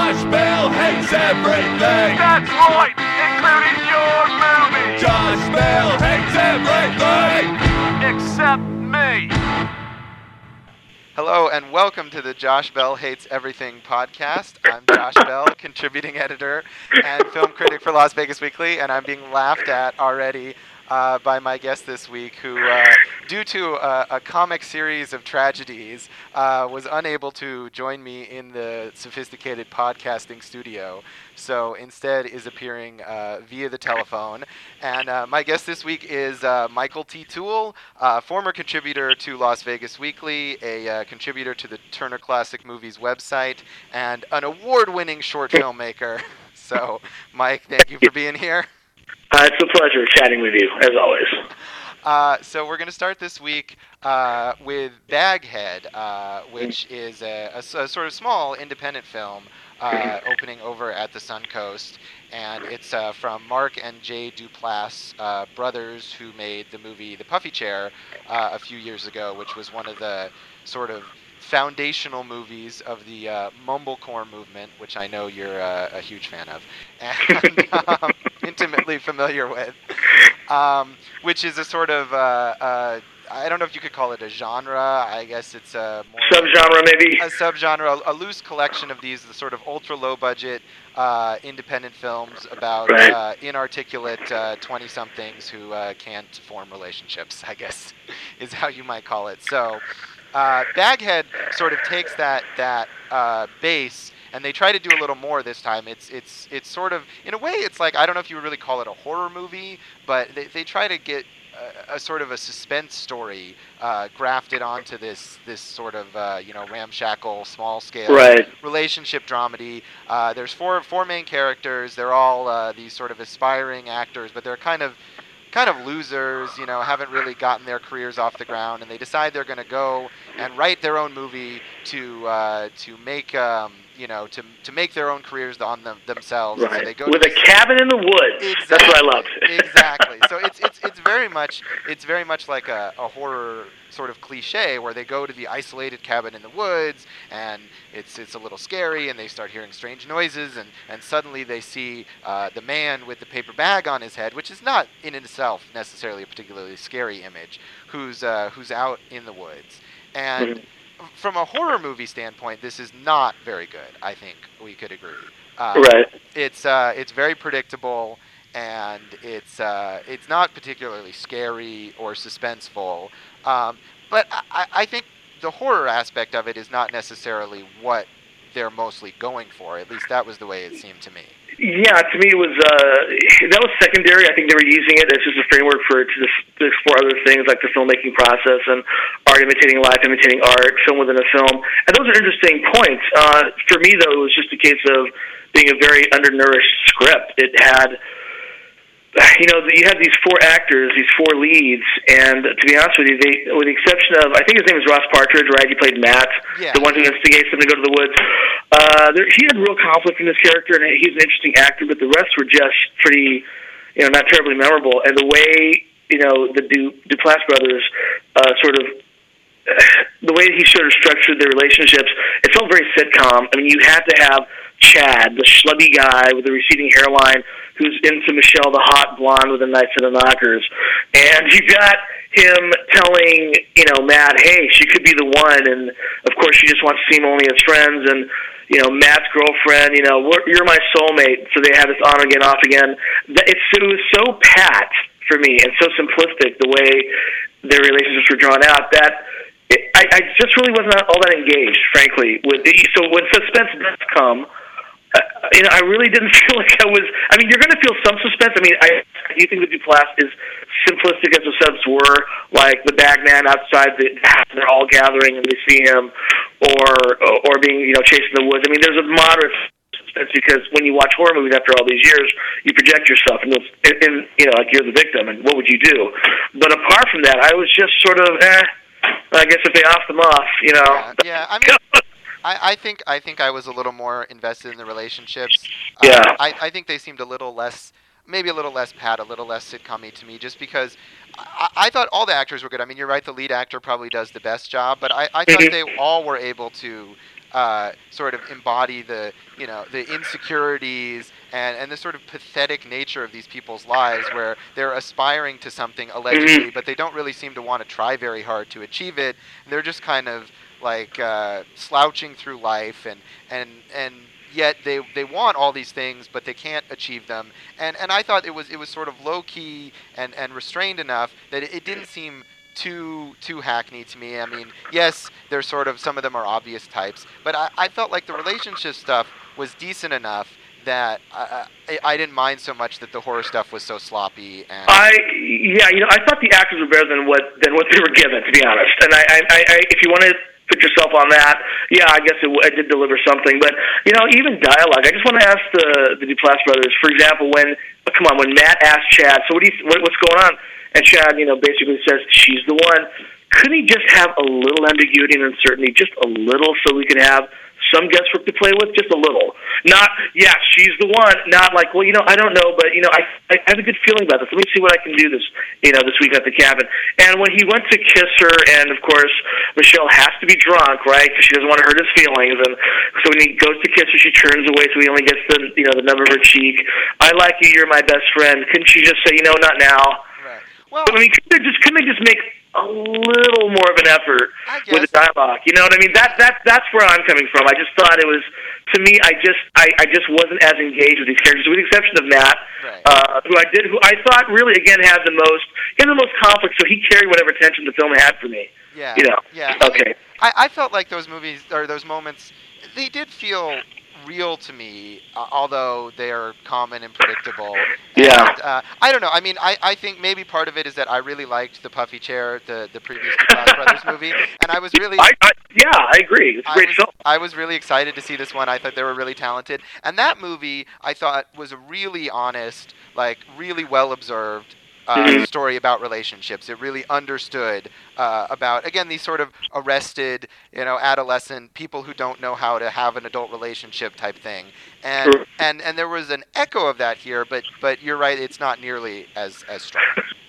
Josh Bell hates everything. That's right, including your movie. Josh Bell hates everything. Except me. Hello and welcome to the Josh Bell Hates Everything podcast. I'm Josh Bell, contributing editor and film critic for Las Vegas Weekly, and I'm being laughed at already by my guest this week, who, due to a comic series of tragedies, was unable to join me in the sophisticated podcasting studio. So instead is appearing via the telephone. And my guest this week is Michael T. Toole, former contributor to Las Vegas Weekly, a contributor to the Turner Classic Movies website, and an award-winning short filmmaker. So, Mike, thank you for being here. It's a pleasure chatting with you, as always. So we're going to start this week with Baghead, which is a sort of small independent film opening over at the Suncoast. And it's from Mark and Jay Duplass, brothers, who made the movie The Puffy Chair a few years ago, which was one of the sort of foundational movies of the mumblecore movement, which I know you're a huge fan of, and intimately familiar with, which is a sort of, I don't know if you could call it a genre. I guess it's a more subgenre, maybe. A subgenre, a loose collection of these, the sort of ultra-low-budget independent films about inarticulate 20-somethings who can't form relationships, I guess, is how you might call it. So Baghead sort of takes that base, and they try to do a little more this time. It's sort of, in a way, it's like, I don't know if you would really call it a horror movie, but they try to get a sort of a suspense story grafted onto this sort of ramshackle, small scale relationship dramedy. There's four main characters. They're all these sort of aspiring actors, but they're kind of losers, haven't really gotten their careers off the ground, and they decide they're going to go and write their own movie to make to make their own careers on themselves. Right. So they go with a cabin in the woods. Exactly. That's what I loved. Exactly. So it's very much like a horror sort of cliche, where they go to the isolated cabin in the woods, and it's a little scary, and they start hearing strange noises, and suddenly they see the man with the paper bag on his head, which is not in itself necessarily a particularly scary image, who's out in the woods. And from a horror movie standpoint, this is not very good. I think we could agree. Right. It's very predictable, and it's not particularly scary or suspenseful. But I think the horror aspect of it is not necessarily what they're mostly going for. At least that was the way it seemed to me. Yeah, to me it was that was secondary. I think they were using it as just a framework to explore other things like the filmmaking process and art imitating life, imitating art, film within a film. And those are interesting points. For me, though, it was just a case of being a very undernourished script. It had, you had these four actors, these four leads, and to be honest with you, with the exception of, I think his name is Ross Partridge, right? He played Matt, the one who instigates them to go to the woods. He had real conflict in this character, and he's an interesting actor, but the rest were just pretty, not terribly memorable. And the way, the Duplass brothers the way he sort of structured their relationships, it felt very sitcom. I mean, you had to have Chad, the schlubby guy with the receding hairline, who's into Michelle, the hot blonde with the Knights of the Knockers. And you got him telling, Matt, hey, she could be the one, and of course she just wants to see him only as friends, and, Matt's girlfriend, you're my soulmate, so they have this on again, off again. It was so pat for me and so simplistic the way their relationships were drawn out that I just really wasn't all that engaged, frankly. So when suspense does come, I really didn't feel like I was. I mean, you're going to feel some suspense. I mean, do you think the Duplass is simplistic as the subs were, like the bagman outside the house, they're all gathering and they see him, or being chased in the woods? I mean, there's a moderate suspense because when you watch horror movies after all these years, you project yourself and like you're the victim, and what would you do? But apart from that, I was just sort of I guess if they off them off, Yeah, I mean, I think I was a little more invested in the relationships. Yeah. I think they seemed a little less pat, a little less sitcom-y to me, just because I thought all the actors were good. I mean, you're right, the lead actor probably does the best job, but I thought they all were able to sort of embody the the insecurities and the sort of pathetic nature of these people's lives, where they're aspiring to something allegedly, but they don't really seem to want to try very hard to achieve it. They're just kind of like slouching through life, and yet they want all these things, but they can't achieve them. And I thought it was sort of low key and restrained enough that it didn't seem too hackneyed to me. I mean, yes, there's sort of, some of them are obvious types, but I felt like the relationship stuff was decent enough that I didn't mind so much that the horror stuff was so sloppy. And I thought the actors were better than what they were given, to be honest. And I if you want to put yourself on that, yeah, I guess it did deliver something. But even dialogue. I just want to ask the Duplass brothers, for example, when Matt asked Chad, so what's going on? And Chad, basically says, she's the one. Couldn't he just have a little ambiguity and uncertainty, just a little, so we could have some guesswork to play with, just a little? Not, yeah, she's the one. Not like, well, I don't know, but I have a good feeling about this. Let me see what I can do this week at the cabin. And when he went to kiss her, and of course Michelle has to be drunk, right? Because she doesn't want to hurt his feelings. And so when he goes to kiss her, she turns away, so he only gets the the nub of her cheek. I like you. You're my best friend. Couldn't she just say, not now? Right. Well, I mean, couldn't they just make a little more of an effort with the dialogue? You know what I mean? That's where I'm coming from. I just thought it was, to me, I just wasn't as engaged with these characters, with the exception of Matt, right. who I thought really again had the most conflict. So he carried whatever tension the film had for me. Yeah. Yeah. I Okay. mean, I felt like those movies, or those moments, they did feel real to me, although they are common and predictable. Yeah. And, I don't know. I mean, I think maybe part of it is that I really liked The Puffy Chair, the previous Duplass Brothers movie, and I was really... I agree. It's a great film. I was really excited to see this one. I thought they were really talented. And that movie, I thought, was a really honest, like, really well-observed story about relationships. It really understood about, again, these sort of arrested, adolescent people who don't know how to have an adult relationship type thing. And and there was an echo of that here, but you're right, it's not nearly as strong.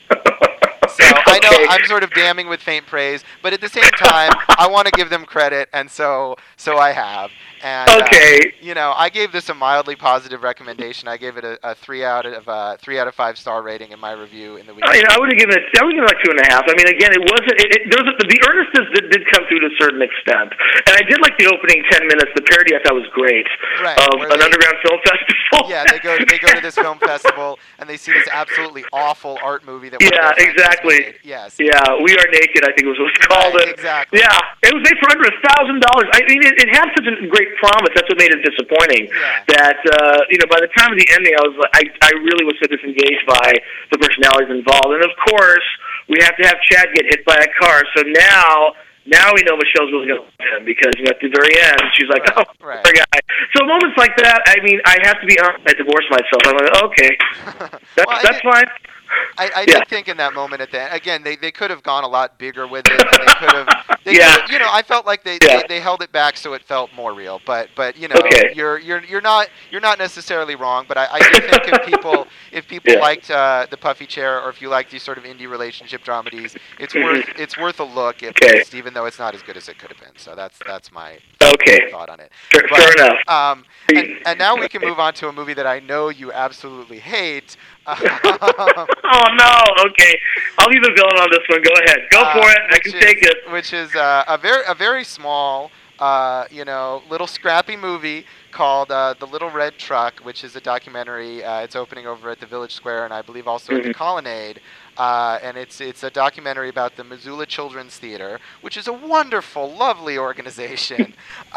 So I know I'm sort of damning with faint praise, but at the same time, I want to give them credit, and so I have. And okay. I gave this a mildly positive recommendation. I gave it a 3 out of 5 star rating in my review in the week. I would have given it like 2.5. I mean, again, it wasn't. The earnestness did come through to a certain extent, and I did like the opening 10 minutes. The parody I thought was great of an underground film festival. Yeah, they go to this film festival and they see this absolutely awful art movie that. Yeah, exactly. Yes. Yeah, We Are Naked, I think was what it was called. Right, exactly. Yeah, it was made for under $1,000. I mean, it had such a great promise. That's what made it disappointing. Yeah. That by the time of the ending, I really was so disengaged by the personalities involved. And of course, we have to have Chad get hit by a car. So now we know Michelle's really going to love him, because at the very end, she's like, right. Poor guy. So moments like that, I mean, I have to be honest, I divorced myself. I'm like, okay, that's fine. I did think in that moment at the end, again, they could have gone a lot bigger with it. And they could have, I felt like they held it back so it felt more real. But okay. you're not necessarily wrong. But I do think if people liked The Puffy Chair, or if you like these sort of indie relationship dramedies, it's worth a look at least, even though it's not as good as it could have been. So that's my thought on it. Fair enough. And now we can move on to a movie that I know you absolutely hate. Oh no! Okay, I'll be the villain on this one. Go ahead, go for it. I can take it. Which is a very small, little scrappy movie called The Little Red Truck, which is a documentary. It's opening over at the Village Square, and I believe also at the Colonnade. And it's a documentary about the Missoula Children's Theater, which is a wonderful, lovely organization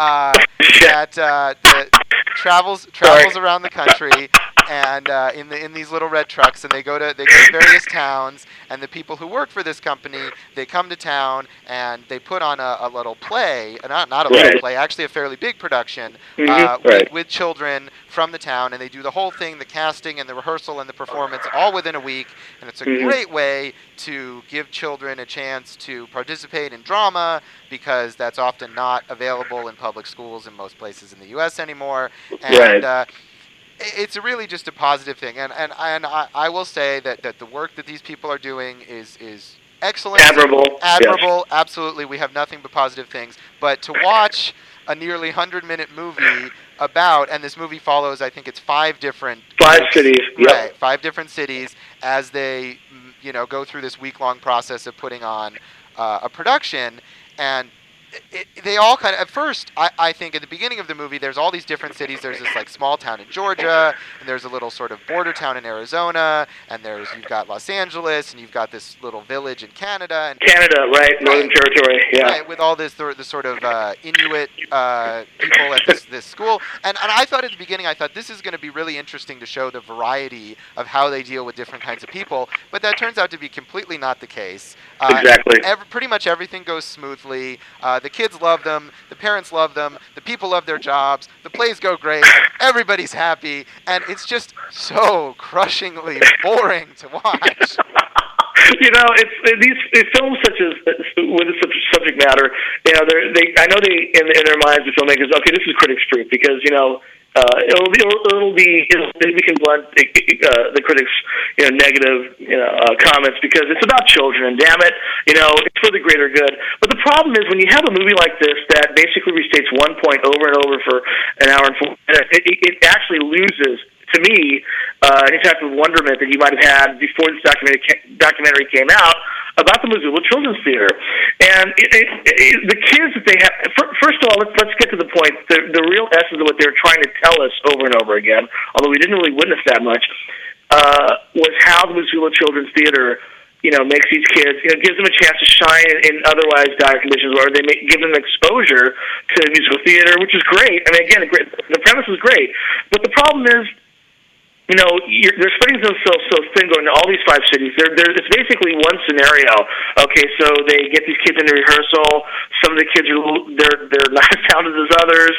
that travels around the country. And in these little red trucks, and they go to various towns, and the people who work for this company, they come to town and they put on a little play, not a little play, actually a fairly big production with children from the town, and they do the whole thing, the casting and the rehearsal and the performance, all within a week, and it's a great way to give children a chance to participate in drama, because that's often not available in public schools in most places in the U.S. anymore, and it's really just a positive thing, and I will say that the work that these people are doing is excellent, admirable, absolutely. We have nothing but positive things. But to watch a nearly 100-minute movie about, and this movie follows, I think it's 5 cities, right? 5 different cities as they, go through this week-long process of putting on a production, and they all kind of, at first, I think at the beginning of the movie, there's all these different cities. There's this like small town in Georgia, and there's a little sort of border town in Arizona, and you've got Los Angeles, and you've got this little village in Canada. Canada, right? Northern Territory, yeah. Right, with all this the sort of Inuit people at this school. And I thought at the beginning, this is going to be really interesting to show the variety of how they deal with different kinds of people. But that turns out to be completely not the case. Exactly. Pretty much everything goes smoothly. The kids love them. The parents love them. The people love their jobs. The plays go great. Everybody's happy. And it's just so crushingly boring to watch. It's these films such as with this subject matter. I know they in their minds, the filmmakers, okay, this is critics' proof because it'll be can blunt the critics' negative comments because it's about children and damn it, it's for the greater good. But the problem is when you have a movie like this that basically restates one point over and over for an hour and 4 minutes, it actually loses, to me, any type of wonderment that you might have had before this documentary came out about the Missoula Children's Theater. And the kids that they have, first of all, let's get to the point. The real essence of what they were trying to tell us over and over again, although we didn't really witness that much, was how the Missoula Children's Theater makes these kids, gives them a chance to shine in otherwise dire conditions, or they give them exposure to musical theater, which is great. I mean, again, the premise is great. But the problem is, they're spreading themselves so thin going to all these 5 cities. It's basically one scenario. Okay, so they get these kids into rehearsal. Some of the kids they're not as talented as others.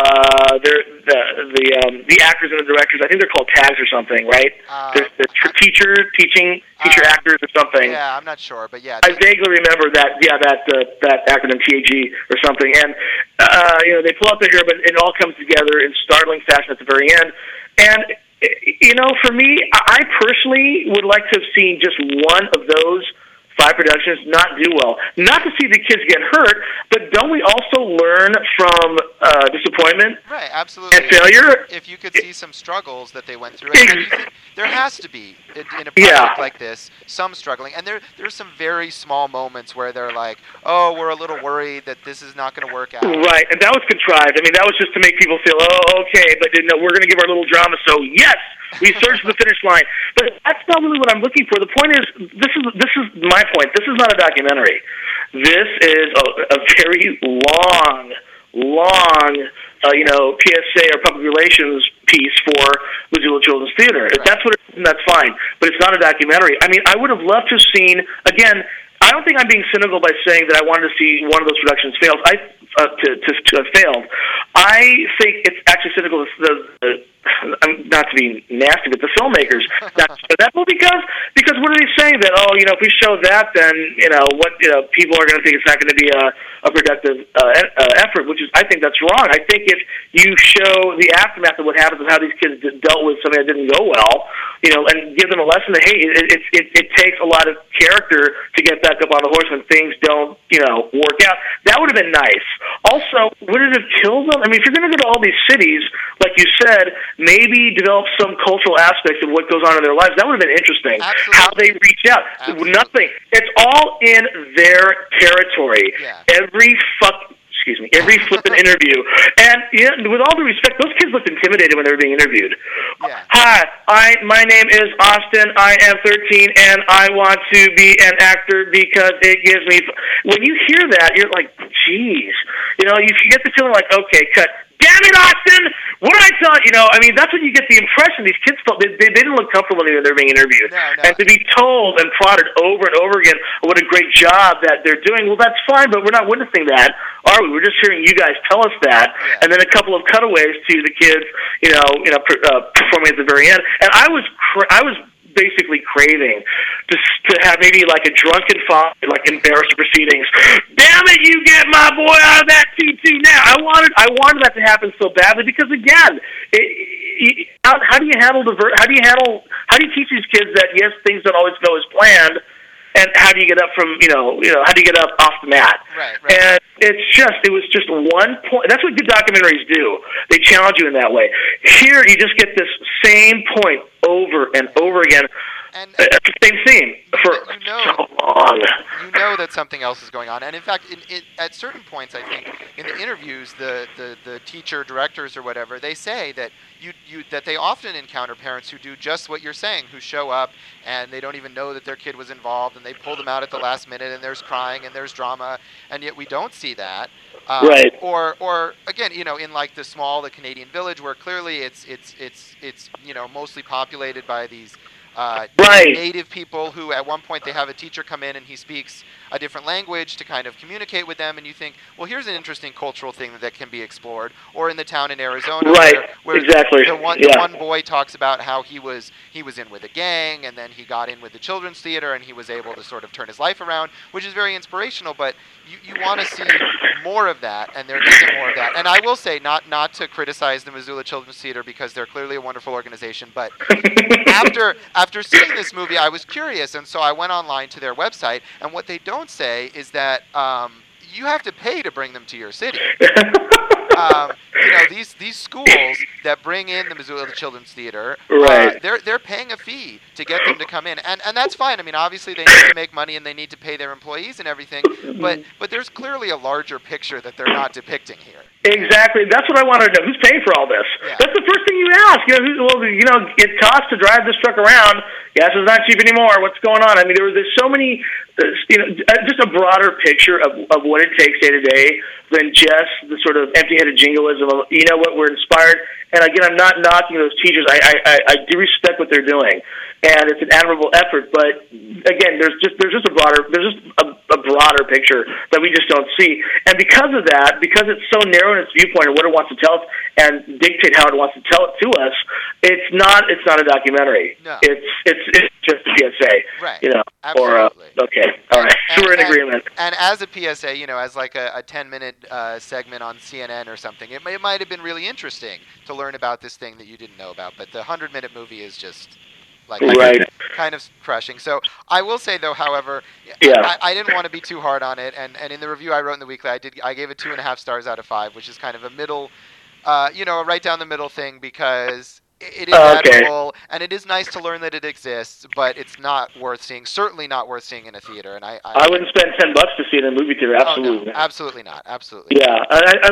The actors and the directors, I think they're called tags or something, right? They're teacher actors or something. Yeah, I'm not sure, but yeah. I vaguely remember that. Yeah, that acronym TAG or something. And they pull out their hair, but it all comes together in startling fashion at the very end. And for me, I personally would like to have seen just one of those 5 productions not do well. Not to see the kids get hurt, but don't we also learn from disappointment? Right, absolutely. And failure? If you could see some struggles that they went through, and there has to be, in a project like this, some struggling. And there's some very small moments where they're like, oh, we're a little worried that this is not going to work out. Right, and that was contrived. I mean, that was just to make people feel, oh, okay, but we're going to give our little drama, so yes! We surged to the finish line. But that's not really what I'm looking for. The point is, this is my point. This is not a documentary. This is a very long, PSA or public relations piece for Missoula Children's Theater. If that's what it is, then that's fine. But it's not a documentary. I mean, I would have loved to have seen, again, I don't think I'm being cynical by saying that I wanted to see one of those productions fail. To have failed. I think it's actually cynical. Not to be nasty, but the filmmakers not to show that. Well, because what are they saying that if we show that, then people are going to think it's not going to be a productive effort, which is I think that's wrong. I think if you show the aftermath of what happens and how these kids dealt with something that didn't go well, and give them a lesson that hey, it takes a lot of character to get back up on the horse when things don't work out. That would have been nice. Also, would it have killed them? I mean, if you're going to go to all these cities, like you said, maybe develop some cultural aspects of what goes on in their lives. That would have been interesting. Absolutely. How they reach out. Absolutely. Nothing. It's all in their territory. Yeah. Every flippant interview. And with all due respect, those kids looked intimidated when they were being interviewed. Yeah. Hi, my name is Austin. I am 13, and I want to be an actor because it gives me... When you hear that, you're like, geez. You get the feeling like, okay, cut. Damn it, Austin! What did I tell you? I mean, that's what you get the impression. These kids felt, they didn't look comfortable when they were being interviewed. No. And to be told and prodded over and over again what a great job that they're doing, well, that's fine, but we're not witnessing that, are we? We're just hearing you guys tell us that. Yeah. And then a couple of cutaways to the kids, performing at the very end. And I was basically craving to have maybe like a drunken father, like embarrassed proceedings. Damn it, you get my boy out of that tutu now. I wanted that to happen so badly because again, how do you teach these kids that yes, things don't always go as planned, and how do you get up from how do you get up off the mat? Right. And it was just one point. That's what good documentaries do. They challenge you in that way. Here, you just get this same point over and over again. And the same scene for so long. You know that something else is going on, and in fact, at certain points, I think in the interviews, the teacher directors or whatever, they say that that they often encounter parents who do just what you're saying, who show up and they don't even know that their kid was involved, and they pull them out at the last minute, and there's crying and there's drama, and yet we don't see that. Right. Or again, in like the Canadian village, where clearly it's mostly populated by these native people who at one point they have a teacher come in and he speaks a different language to kind of communicate with them, and you think, well, here's an interesting cultural thing that can be explored. Or in the town in Arizona, where exactly. the one boy talks about how he was in with a gang, and then he got in with the children's theater, and he was able to sort of turn his life around, which is very inspirational. But you want to see more of that, and there isn't more of that. And I will say, not to criticize the Missoula Children's Theater, because they're clearly a wonderful organization, but after seeing this movie, I was curious, and so I went online to their website, and what they don't say is that you have to pay to bring them to your city. These schools that bring in the Missoula Children's Theater, right. They're paying a fee to get them to come in, and that's fine. I mean, obviously they need to make money and they need to pay their employees and everything, but there's clearly a larger picture that they're not depicting here. Exactly. That's what I wanted to know. Who's paying for all this? Yeah. That's the first thing you ask. It costs to drive this truck around. Gas is not cheap anymore. What's going on? I mean, there's so many, just a broader picture of what it takes day to day than just the sort of empty-headed jingoism of, we're inspired. And again, I'm not knocking those teachers. I do respect what they're doing, and it's an admirable effort. But again, there's just a broader picture that we just don't see. And because of that, because it's so narrow in its viewpoint and what it wants to tell us and dictate how it wants to tell it to us, it's not a documentary. No. It's just a PSA. Right. Absolutely. Okay. All right. So we're in agreement. And as a PSA, as like a 10-minute segment on CNN or something, it might have been really interesting to learn about this thing that you didn't know about. But the 100-minute movie is just kind of crushing. So I will say, though, however, I didn't want to be too hard on it. And in the review I wrote in the weekly, I gave it 2.5 stars out of 5, which is kind of a middle, a right down the middle thing, because it is admirable, and it is nice to learn that it exists, but it's not worth seeing. Certainly not worth seeing in a theater. And I wouldn't spend $10 to see it in a movie theater. Absolutely, no, absolutely not. Absolutely. Yeah,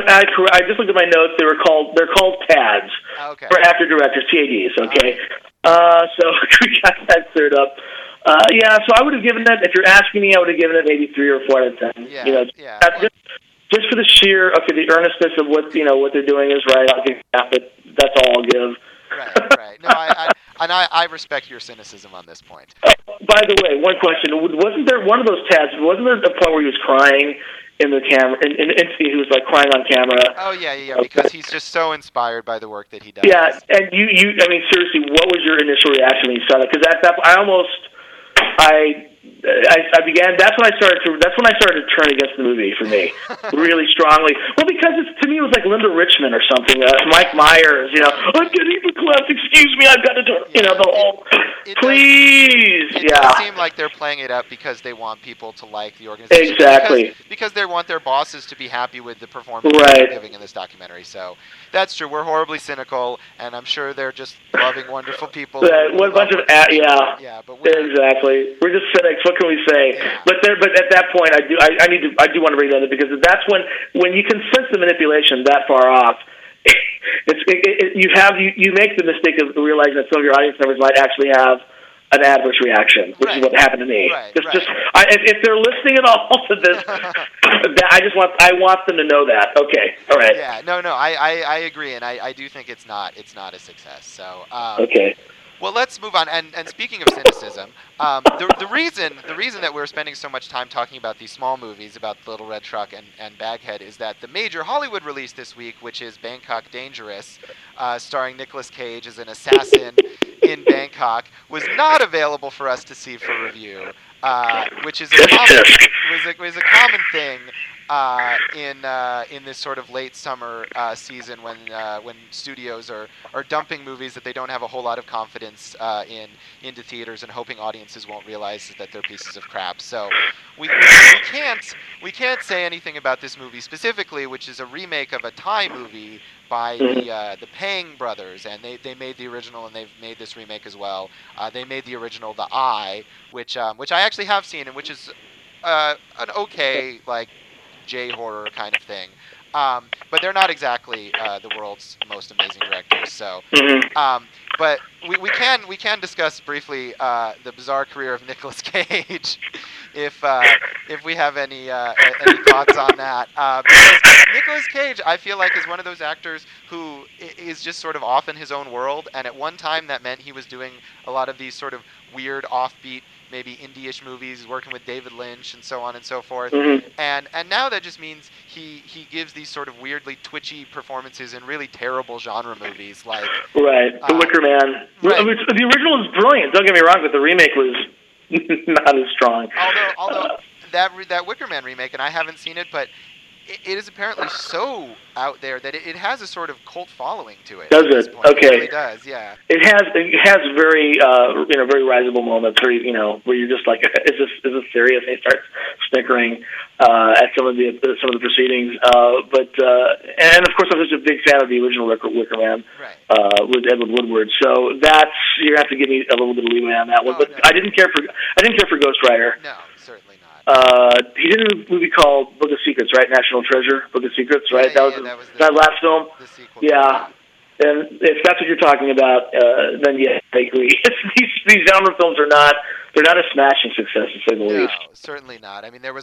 I just looked at my notes. They're called TADs. Okay. For actor directors, TADs. Okay. So we got that cleared up. So I would have given it, if you're asking me, I would have given it maybe 3 or 4 out of 10. Yeah. Just for the sheer, the earnestness of what they're doing is right. I'll give that, but that's all I'll give. Right. No, I respect your cynicism on this point. By the way, one question: wasn't there one of those TADs? Wasn't there a point where he was crying in the camera? And he was like crying on camera. Oh yeah, because he's just so inspired by the work that he does. Yeah, and I mean, seriously, what was your initial reaction when you saw that? Because That's when I started to turn against the movie for me, really strongly. Well, because to me it was like Linda Richmond or something, Mike Myers. I'm getting the class. Excuse me, I've got to turn. The whole. Please, it does seem like they're playing it up because they want people to like the organization. Exactly. Because they want their bosses to be happy with the performance they're giving in this documentary. So that's true. We're horribly cynical, and I'm sure they're just loving, wonderful people. What a bunch of yeah, but exactly. We're just cynics. What can we say? Yeah. But at that point, I do want to bring that in, because that's when you can sense the manipulation that far off. You make the mistake of realizing that some of your audience members might actually have an adverse reaction, which is what happened to me. If they're listening at all to this, I want them to know that. Okay, all right. Yeah, no, I agree, and I do think it's not a success. So okay. Well, let's move on. And speaking of cynicism, the reason that we're spending so much time talking about these small movies about The Little Red Truck and Baghead is that the major Hollywood release this week, which is Bangkok Dangerous, starring Nicolas Cage as an assassin in Bangkok, was not available for us to see for review, which is was a common thing. in this sort of late summer season when studios are dumping movies that they don't have a whole lot of confidence into theaters and hoping audiences won't realize that they're pieces of crap. So we can't say anything about this movie specifically, which is a remake of a Thai movie by the Pang brothers, and they made the original and they've made this remake as well. They made the original, The Eye, which I actually have seen, and which is an okay like J-horror kind of thing. But they're not exactly the world's most amazing directors. So, but we can discuss briefly the bizarre career of Nicolas Cage, if we have any thoughts on that. Because Nicolas Cage, I feel like, is one of those actors who is just sort of off in his own world, and at one time that meant he was doing a lot of these sort of weird, offbeat, maybe indie-ish movies, working with David Lynch and so on and so forth. And now that just means he gives these sort of weirdly twitchy performances in really terrible genre movies like The Wicker Man. Right. The original was brilliant, don't get me wrong, but the remake was not as strong. Although that Wicker Man remake, and I haven't seen it, but it is apparently so out there that it has a sort of cult following to it. Does it? Okay. It really does, yeah. It has very very risible moments where where you're just like, is this serious? And he starts snickering at some of the proceedings. And of course I'm just a big fan of the original Wicker Man, with Edward Woodward. So you have to give me a little bit of leeway on that one. But no. I didn't care for Ghost Rider. No, certainly not. He did a movie called Book of Secrets, right? National Treasure, Book of Secrets, right? Yeah, that was that last film. The sequel. Yeah. And if that's what you're talking about, then yeah, I agree. These genre films they're not a smashing success, to say the least. No, certainly not. I mean, there was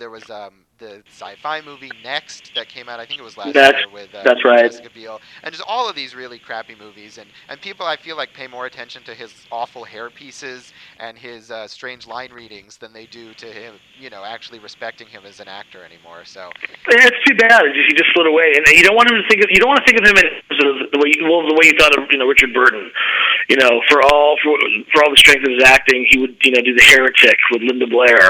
the sci-fi movie Next that came out, I think it was last year, with that's right. Jessica Biel, and just all of these really crappy movies, and people I feel like pay more attention to his awful hair pieces and his strange line readings than they do to him, actually respecting him as an actor anymore. So it's too bad. He just slid away, and you don't want to think of him in the way you thought of Richard Burton. For all the strength of his acting, he would do The Heretic with Linda Blair,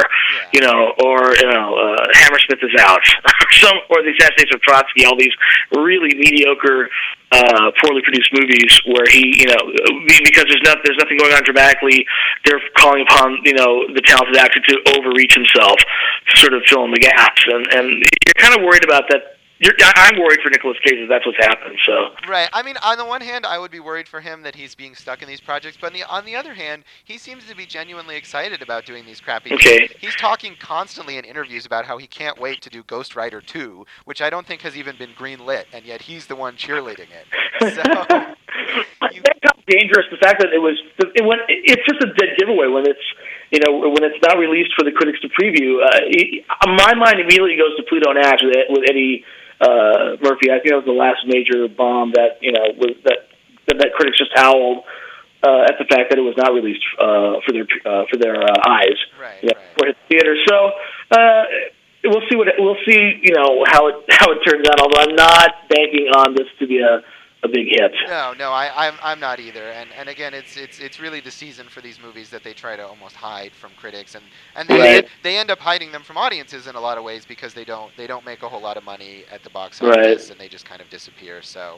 or Hammersmith is Out, or The Assassination of Trotsky. All these really mediocre, poorly produced movies where he, because there's nothing going on dramatically, they're calling upon the talented actor to overreach himself to sort of fill in the gaps, and you're kind of worried about that. I'm worried for Nicolas Cage that that's what's happened. So right. I mean, on the one hand, I would be worried for him that he's being stuck in these projects, but on the other hand, he seems to be genuinely excited about doing these crappy things. He's talking constantly in interviews about how he can't wait to do Ghost Rider 2, which I don't think has even been greenlit, and yet he's the one cheerleading it. So that's how dangerous the fact that it's just a dead giveaway when it's when it's not released for the critics to preview. My mind immediately goes to Pluto Nash with Eddie Murphy. I think that was the last major bomb that that critics just howled at the fact that it was not released for their eyes, for his theater. So we'll see how it turns out. Although I'm not banking on this to be a big hit. No, I'm not either. And again, it's really the season for these movies that they try to almost hide from critics, and they end up hiding them from audiences in a lot of ways because they don't make a whole lot of money at the box office, and they just kind of disappear. So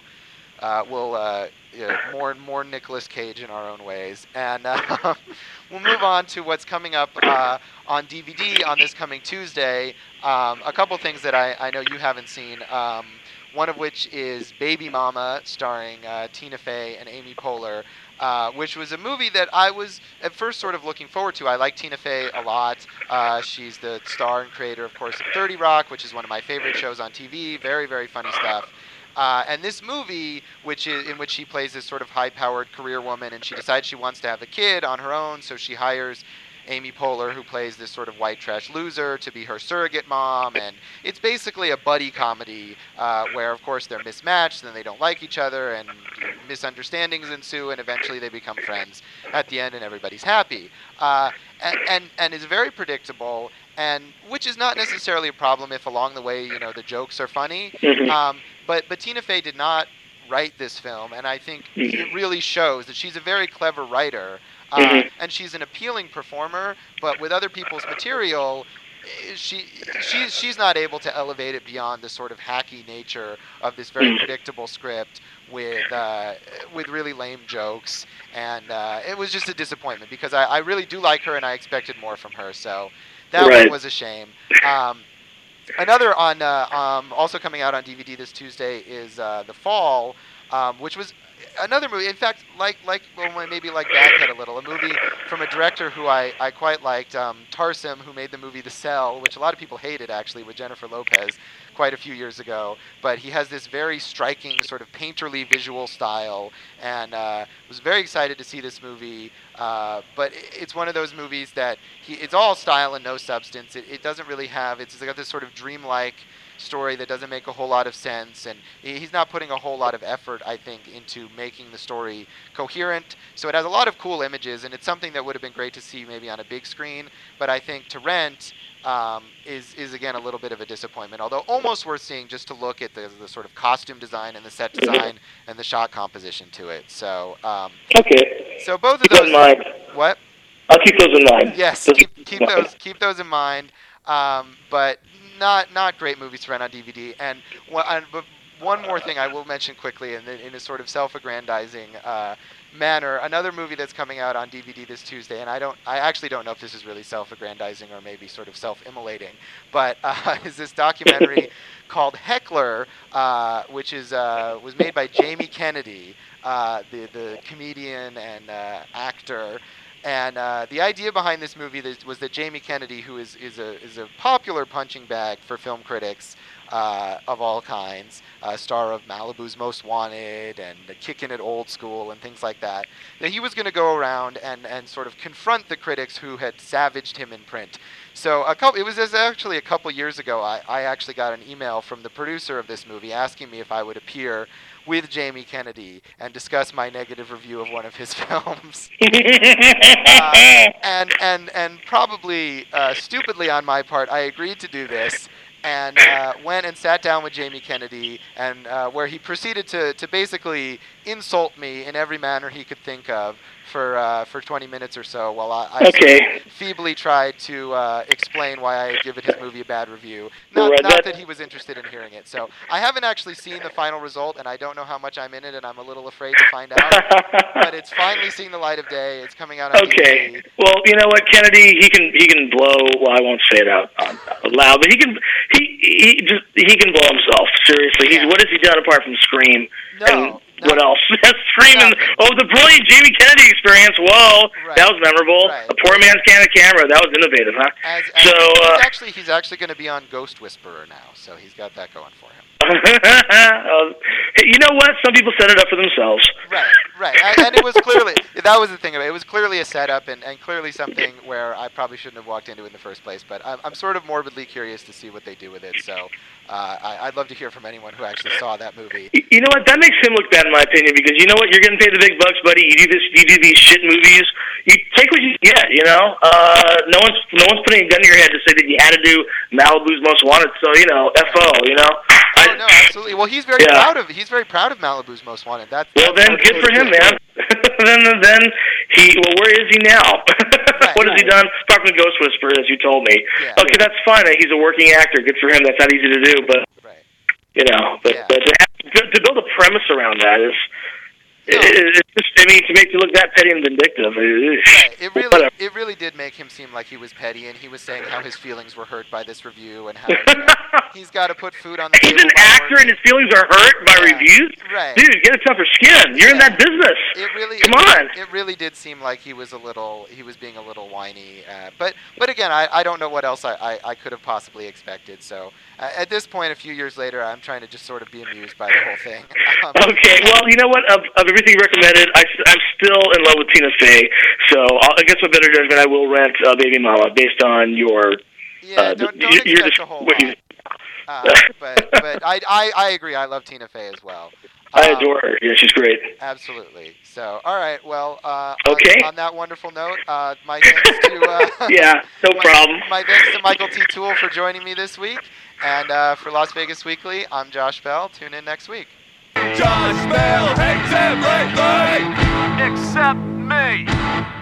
we'll more Nicolas Cage in our own ways, and we'll move on to what's coming up on DVD on this coming Tuesday. A couple things that I know you haven't seen. One of which is Baby Mama, starring Tina Fey and Amy Poehler, which was a movie that I was at first sort of looking forward to. I like Tina Fey a lot. She's the star and creator, of course, of 30 Rock, which is one of my favorite shows on TV. Very, very funny stuff. And this movie, in which she plays this sort of high-powered career woman, and she decides she wants to have a kid on her own, so she hires Amy Poehler, who plays this sort of white trash loser, to be her surrogate mom, and it's basically a buddy comedy where, of course, they're mismatched and they don't like each other, and misunderstandings ensue, and eventually they become friends at the end, and everybody's happy. And it's very predictable, and which is not necessarily a problem if along the way, the jokes are funny. But Tina Fey did not write this film, and I think it really shows that she's a very clever writer. And she's an appealing performer, but with other people's material, she's not able to elevate it beyond the sort of hacky nature of this very predictable script with really lame jokes, and it was just a disappointment because I really do like her and I expected more from her, so that one was a shame. Another on also coming out on DVD this Tuesday is The Fall, which was another movie. In fact, maybe like Baghead a little, a movie from a director who I quite liked, Tarsem, who made the movie The Cell, which a lot of people hated actually, with Jennifer Lopez quite a few years ago. But he has this very striking sort of painterly visual style, and was very excited to see this movie. But it's one of those movies that it's all style and no substance. It doesn't really have. It's got this sort of dreamlike story that doesn't make a whole lot of sense, and he's not putting a whole lot of effort, I think, into making the story coherent. So it has a lot of cool images, and it's something that would have been great to see maybe on a big screen, but I think to rent is again a little bit of a disappointment, although almost worth seeing just to look at the sort of costume design and the set design and the shot composition to it. So okay, so both of keep those. In mind. What? I'll keep those in mind. Yes, keep those in mind. But not great movies to rent on DVD. And but one more thing I will mention quickly, in a sort of self-aggrandizing manner, another movie that's coming out on DVD this Tuesday, and I actually don't know if this is really self-aggrandizing or maybe sort of self-immolating, but is this documentary called Heckler, which was made by Jamie Kennedy, the comedian and actor. And the idea behind this movie was that Jamie Kennedy, who is a popular punching bag for film critics of all kinds, star of Malibu's Most Wanted and Kickin' It Old School and things like that he was going to go around and sort of confront the critics who had savaged him in print. So it was actually a couple years ago, I actually got an email from the producer of this movie asking me if I would appear with Jamie Kennedy and discuss my negative review of one of his films. And probably stupidly on my part, I agreed to do this and went and sat down with Jamie Kennedy, and where he proceeded to basically insult me in every manner he could think of for 20 minutes or so, while I feebly tried to explain why I had given his movie a bad review. Not that he was interested in hearing it. So I haven't actually seen the final result, and I don't know how much I'm in it, and I'm a little afraid to find out. But it's finally seeing the light of day. It's coming out on DVD. Well, you know what, Kennedy, he can blow. Well, I won't say it out loud, but he can blow himself. Seriously, what has he done apart from Scream? No. What else? Screaming! Oh, the brilliant Jamie Kennedy experience! Whoa, that was memorable. Right. A poor man's Candid Camera. That was innovative, huh? He's actually going to be on Ghost Whisperer now, so he's got that going for him. You know what? Some people set it up for themselves. Right. And it was clearly, that was the thing of it. It was clearly a setup and clearly something where I probably shouldn't have walked into it in the first place. But I'm sort of morbidly curious to see what they do with it. So I'd love to hear from anyone who actually saw that movie. You know what? That makes him look bad in my opinion, because you know what? You're getting paid the big bucks, buddy. You do these shit movies. You take what you get. You know, no one's putting a gun to your head to say that you had to do Malibu's Most Wanted. So FO. You know. No, absolutely. Well, he's very proud of Malibu's Most Wanted. That's then good for him, man. then he. Well, where is he now? What has he done? Apart from Ghost Whisperer, as you told me. Yeah. Okay, that's fine. He's a working actor. Good for him. That's not easy to do, but to build a premise around that is. It's just, to make you look that petty and vindictive. Right. It really did make him seem like he was petty, and he was saying how his feelings were hurt by this review, and how he's got to put food on the table. He's an actor, and his feelings are hurt by reviews. Right. Dude, get a tougher skin. You're in that business. Come on. It really did seem like he was being a little whiny. But again, I don't know what else I could have possibly expected. So at this point, a few years later, I'm trying to just sort of be amused by the whole thing. Okay. Well, you know what? Of everything recommended, I'm still in love with Tina Fey. So against my better judgment, I will rent Baby Mama based on your. Don't expect a whole lot. But I agree. I love Tina Fey as well. I adore her. Yeah, she's great. Absolutely. So, all right. Well, okay. On that wonderful note, my thanks to no problem. My thanks to Michael T. Toole for joining me this week, and for Las Vegas Weekly, I'm Josh Bell. Tune in next week. Josh Bell hates everything except me.